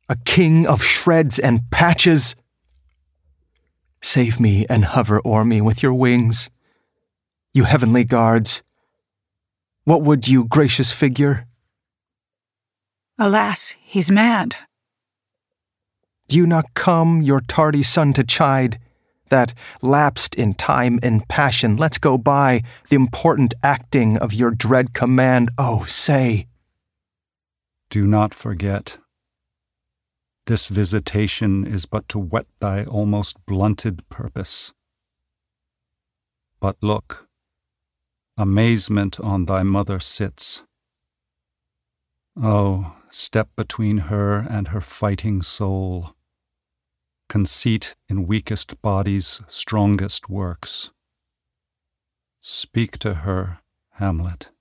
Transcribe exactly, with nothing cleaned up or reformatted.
a king of shreds and patches. Save me and hover o'er me with your wings, you heavenly guards. What would you, gracious figure? Alas, he's mad. Do you not come your tardy son to chide, that, lapsed in time and passion, lets go by the important acting of your dread command? Oh, say. Do not forget. This visitation is but to whet thy almost blunted purpose. But look, amazement on thy mother sits. Oh, step between her and her fighting soul. Conceit in weakest bodies, strongest works. Speak to her, Hamlet.